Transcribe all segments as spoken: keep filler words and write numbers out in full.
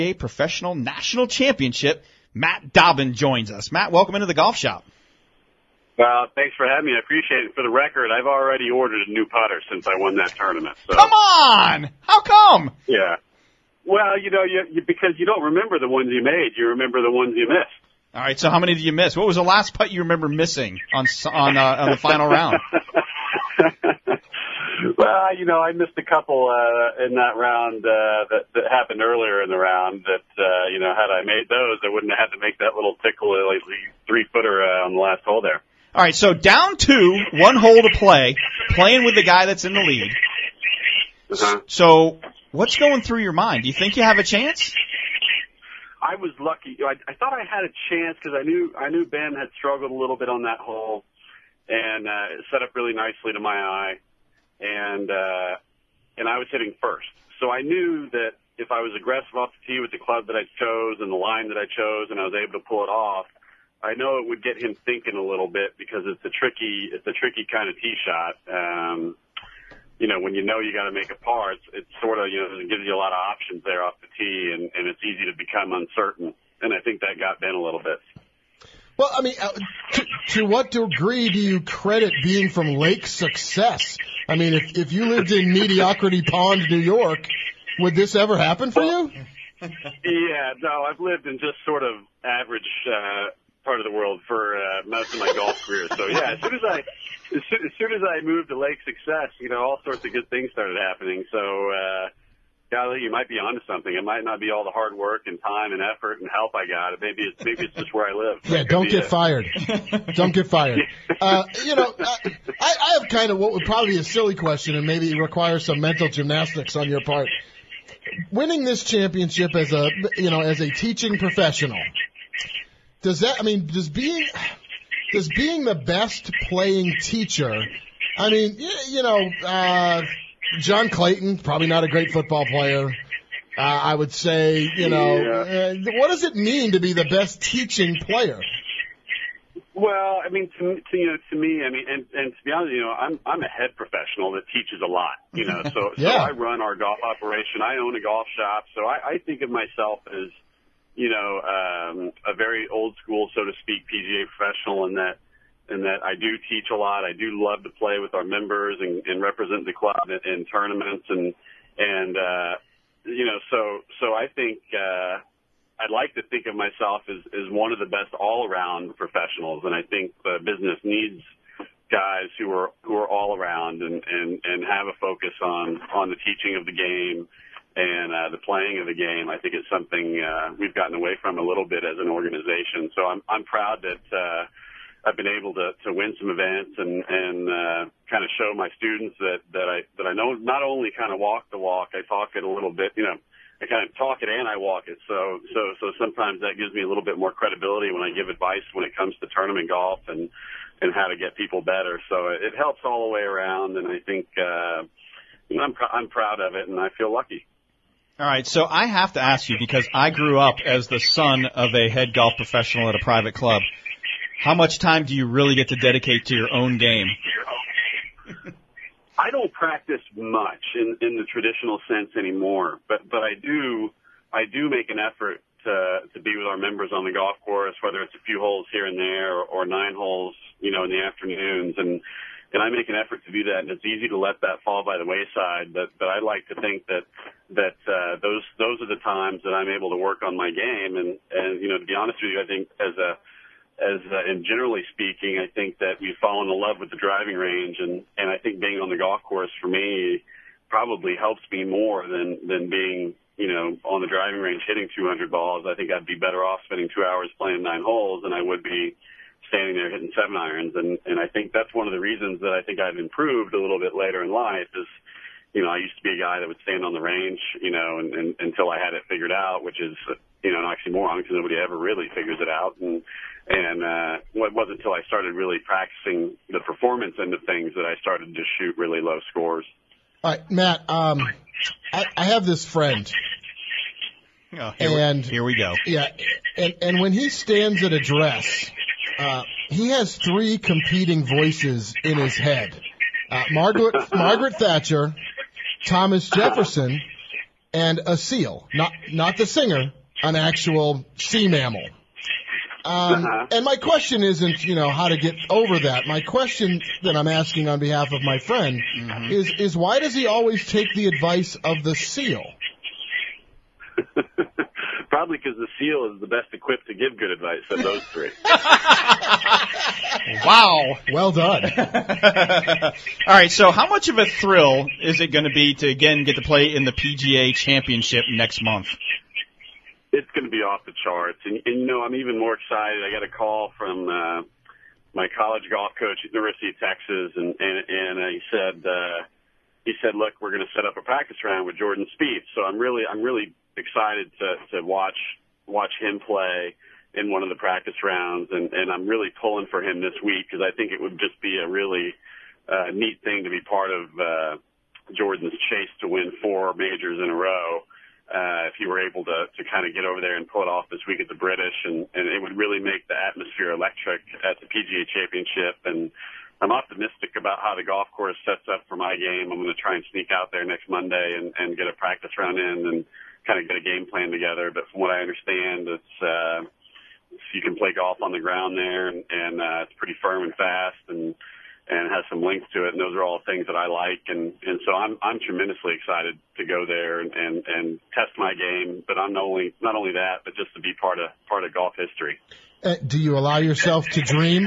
A Professional National Championship, Matt Dobbin joins us. Matt, welcome into the golf shop. Well, thanks for having me. I appreciate it. For the record, I've already ordered a new putter since I won that tournament. So. Come on! How come? Yeah. Well, you know, you, you, because you don't remember the ones you made. You remember the ones you missed. All right, so how many did you miss? What was the last putt you remember missing on on, uh, on the final round? Well, you know, I missed a couple uh, in that round uh, that, that happened earlier in the round that, uh, you know, had I made those, I wouldn't have had to make that little tickle like, three-footer uh, on the last hole there. All right, so down two, one hole to play, playing with the guy that's in the lead. Uh-huh. So what's going through your mind? Do you think you have a chance? I was lucky. I, I thought I had a chance because I knew I knew Ben had struggled a little bit on that hole, and uh, it set up really nicely to my eye. And, uh, and I was hitting first. So I knew that if I was aggressive off the tee with the club that I chose and the line that I chose and I was able to pull it off, I know it would get him thinking a little bit because it's a tricky, it's a tricky kind of tee shot. Um, you know, when you know you got to make a par, it's, it's sort of, you know, it gives you a lot of options there off the tee and, and it's easy to become uncertain. And I think that got Ben a little bit. Well, I mean, uh, to, to what degree do you credit being from Lake Success? I mean, if, if you lived in Mediocrity Pond, New York, would this ever happen for you? Yeah, no, I've lived in just sort of average uh, part of the world for uh, most of my golf career. So, yeah, as soon as I as soon, as soon as I moved to Lake Success, you know, all sorts of good things started happening. So, uh, golly, you might be onto something. It might not be all the hard work and time and effort and help I got. Maybe it's maybe it's just where I live. Yeah, don't get it. fired. Don't get fired. Uh, you know, I, I have kind of what would probably be a silly question and maybe require some mental gymnastics on your part. Winning this championship as a, you know, as a teaching professional, does that, I mean, does being, does being the best playing teacher, I mean, you, you know, uh, John Clayton, probably not a great football player. Uh, I would say, you know, yeah. uh, what does it mean to be the best teaching player? Well, I mean, to, to you know, to me, I mean, and, and to be honest, you know, I'm I'm a head professional that teaches a lot. You know, so yeah. so I run our golf operation. I own a golf shop, so I, I think of myself as, you know, um, a very old school, so to speak, P G A professional, in that. And that I do teach a lot. I do love to play with our members and, and represent the club in, in tournaments, and and uh, you know, so so I think uh, I'd like to think of myself as, as one of the best all-around professionals, and I think the business needs guys who are who are all around and, and, and have a focus on, on the teaching of the game and uh, the playing of the game. I think it's something uh, we've gotten away from a little bit as an organization. So I'm I'm proud that. Uh, I've been able to, to win some events and, and, uh, kind of show my students that, that I, that I know not only kind of walk the walk, I talk it a little bit, you know, I kind of talk it and I walk it. So, so, so sometimes that gives me a little bit more credibility when I give advice when it comes to tournament golf and, and how to get people better. So it, it helps all the way around. And I think, uh, you know, I'm, pr- I'm proud of it and I feel lucky. All right, so I have to ask you, because I grew up as the son of a head golf professional at a private club. How much time do you really get to dedicate to your own game? I don't practice much in, in the traditional sense anymore, but, but I do, I do make an effort to, to be with our members on the golf course, whether it's a few holes here and there or, or nine holes, you know, in the afternoons. And, and I make an effort to do that, and it's easy to let that fall by the wayside. But, but I like to think that, that, uh, those, those are the times that I'm able to work on my game. And, and, you know, to be honest with you, I think as a, As uh, and generally speaking, I think that we've fallen in love with the driving range, and, and I think being on the golf course for me probably helps me more than, than being, you know, on the driving range hitting two hundred balls. I think I'd be better off spending two hours playing nine holes than I would be standing there hitting seven irons. And, and I think that's one of the reasons that I think I've improved a little bit later in life is, you know, I used to be a guy that would stand on the range, you know, and, and until I had it figured out, which is, you know, an oxymoron because nobody ever really figures it out. And, And uh, it wasn't until I started really practicing the performance end of things that I started to shoot really low scores. All right, Matt, um, I, I have this friend. Oh, here, and we, here we go. Yeah, and, and when he stands at address, uh, he has three competing voices in his head. Uh, Margaret, Margaret Thatcher, Thomas Jefferson, and a seal, not not the singer, an actual sea mammal. Um, Uh-huh. and my question isn't, you know, how to get over that. My question that I'm asking on behalf of my friend Mm-hmm. is, is why does he always take the advice of the seal? Probably because the seal is the best equipped to give good advice of those three. Wow. Well done. All right, so how much of a thrill is it going to be to, again, get to play in the P G A Championship next month? It's going to be off the charts. And, and, you know, I'm even more excited. I got a call from uh, my college golf coach at the University of Texas, and, and, and uh, he said, uh, he said, look, we're going to set up a practice round with Jordan Spieth. So I'm really, I'm really excited to, to watch, watch him play in one of the practice rounds. And, and I'm really pulling for him this week because I think it would just be a really uh, neat thing to be part of uh, Jordan's chase to win four majors in a row. Uh, if he were able to, to kind of get over there and pull it off this week at the British, and, and it would really make the atmosphere electric at the P G A Championship. And I'm optimistic about how the golf course sets up for my game. I'm going to try and sneak out there next Monday and, and get a practice round in and kind of get a game plan together. But from what I understand, it's, uh, you can play golf on the ground there, and, and uh, it's pretty firm and fast, and and has some links to it, and those are all things that I like, and, and so I'm I'm tremendously excited to go there and, and, and test my game, but I'm not only not only that, but just to be part of part of golf history. Uh, do you allow yourself to dream?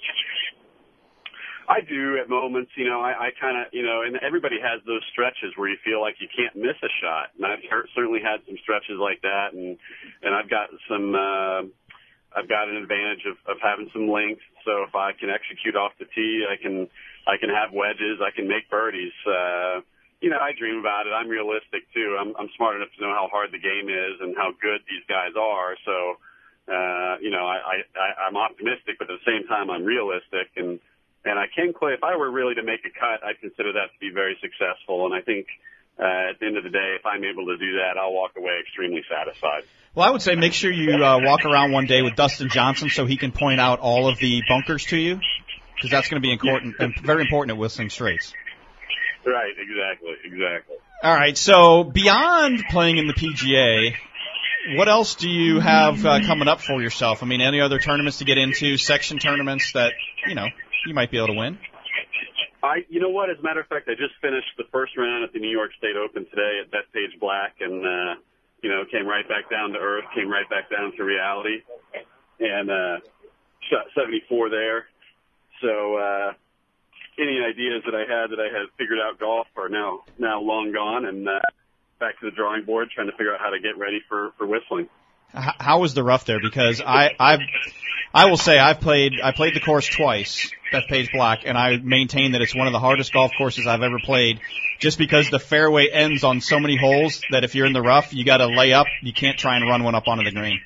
I do at moments, you know, I, I kind of, you know, and everybody has those stretches where you feel like you can't miss a shot, and I've certainly had some stretches like that, and and I've got some. Uh, I've got an advantage of, of having some length, so if I can execute off the tee, I can I can have wedges, I can make birdies. Uh, you know, I dream about it. I'm realistic too. I'm, I'm smart enough to know how hard the game is and how good these guys are. So, uh, you know, I, I, I'm optimistic, but at the same time, I'm realistic, and and I can play. If I were really to make a cut, I'd consider that to be very successful. And I think uh, at the end of the day, if I'm able to do that, I'll walk away extremely satisfied. Well, I would say make sure you uh, walk around one day with Dustin Johnson so he can point out all of the bunkers to you, because that's going to be important and very important at Whistling Straits. Right, exactly, exactly. All right, so beyond playing in the P G A, what else do you have uh, coming up for yourself? I mean, any other tournaments to get into, section tournaments that, you know, you might be able to win? I, you know what, as a matter of fact, I just finished the first round at the New York State Open today at Bethpage Black, and, uh, you know, came right back down to earth, came right back down to reality, and uh, shot seventy-four there. So uh, any ideas that I had that I had figured out golf are now now long gone, and uh, back to the drawing board, trying to figure out how to get ready for, for whistling. How was the rough there? Because I I've I will say I've played I played the course twice, Bethpage Black, and I maintain that it's one of the hardest golf courses I've ever played, just because the fairway ends on so many holes that if you're in the rough, you got to lay up. You can't try and run one up onto the green.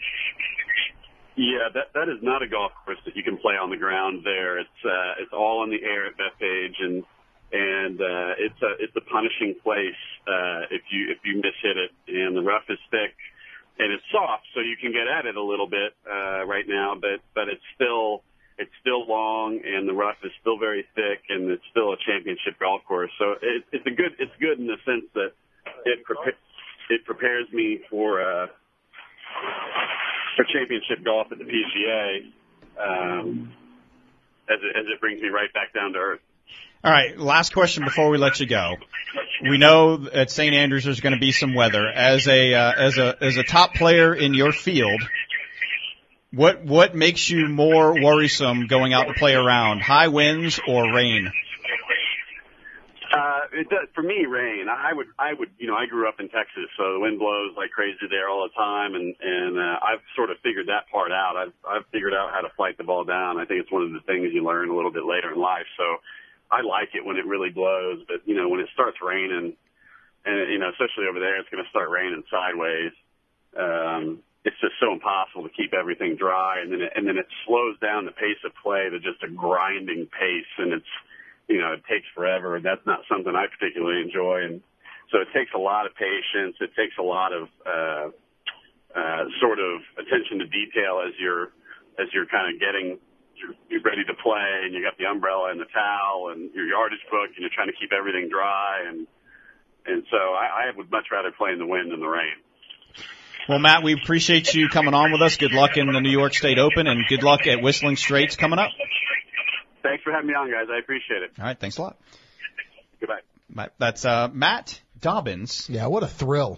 Yeah, that that is not a golf course that you can play on the ground there. It's uh, it's all in the air at Bethpage, and and uh, it's a it's a punishing place uh, if you if you miss hit it, and the rough is thick. And it's soft, so you can get at it a little bit uh, right now, but but it's still it's still long, and the rough is still very thick, and it's still a championship golf course. So it, it's a good it's good in the sense that it prepa- it prepares me for uh, for championship golf at the P G A um, as it, as it brings me right back down to earth. All right, last question before we let you go. We know at Saint Andrews there's going to be some weather. As a uh, as a as a top player in your field, what what makes you more worrisome going out to play around? High winds or rain? Uh, it does, for me, rain. I would I would you know I grew up in Texas, so the wind blows like crazy there all the time, and and uh, I've sort of figured that part out. I've I've figured out how to fight the ball down. I think it's one of the things you learn a little bit later in life. So I like it when it really blows, but, you know, when it starts raining, and, you know, especially over there, it's going to start raining sideways. Um, it's just so impossible to keep everything dry, and then it, and then it slows down the pace of play to just a grinding pace, and it's, you know, it takes forever, and that's not something I particularly enjoy. And so it takes a lot of patience. It takes a lot of uh, uh, sort of attention to detail as you're as you're kind of getting you're ready to play, and you got the umbrella and the towel and your yardage book, and you're trying to keep everything dry, and and so I, I would much rather play in the wind than the rain. Well, Matt, we appreciate you coming on with us. Good luck in the New York State Open, and good luck at Whistling Straits coming up. Thanks for having me on, guys. I appreciate it. All right, thanks a lot. Goodbye. That's uh, Matt Dobbins. Yeah, what a thrill.